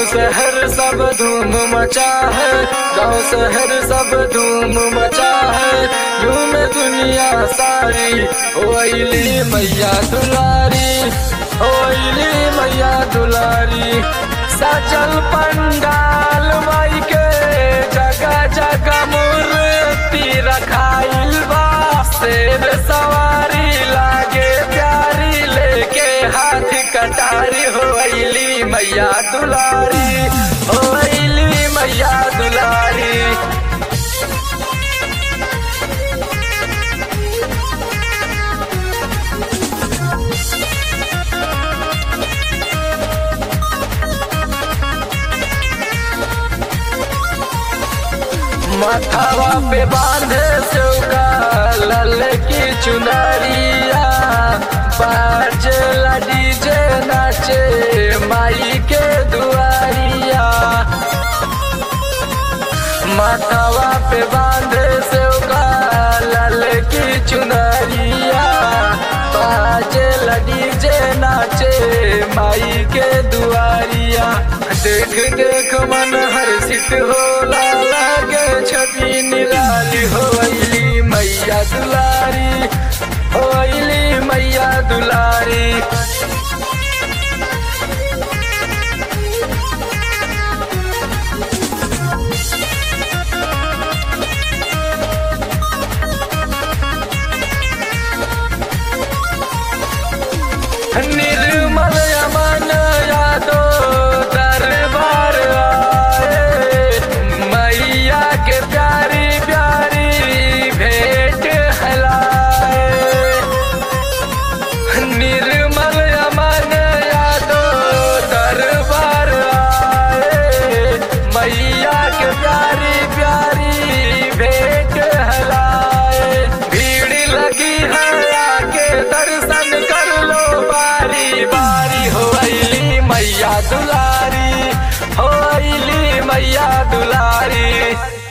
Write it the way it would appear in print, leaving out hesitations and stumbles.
शहर सब धूम मचा है, गाँव शहर सब धूम मचा है। झूम दुनिया सारी ओइली मैया दुलारी, ओइली मैया दुलारी। सचल पंडाल माई के जगह जगह मूर्ति रखाइल बा। शेर सवारी लागे प्यारी, लेके हाथ कटारी होइली मैया दुलारी, होइली मैया दुलारी। माथावा पे बांधे चौका लल की चुनरिया, बाजे डीजे नाचे माई के दुआरिया। माथावा पे बांधे चौका लल की चुनरिया, बाजे डीजे नाचे माई के दुआरिया। देख देख मन हर्षित होला, लागे छवि निराली होइली मैया दुलारी, होइली मैया दुलारी। निर्मल अमन यादो दरबार आए, मैया के प्यारी प्यारी भेंट हलाए। निर्मल अमन यादो दरबार आए, मैया के प्यारी प्यारी भेंट हलाए। भीड़ लगी है आके दर्शन कर लो, बारी बारी होइली मैया दुलारी, होइली मैया दुलारी।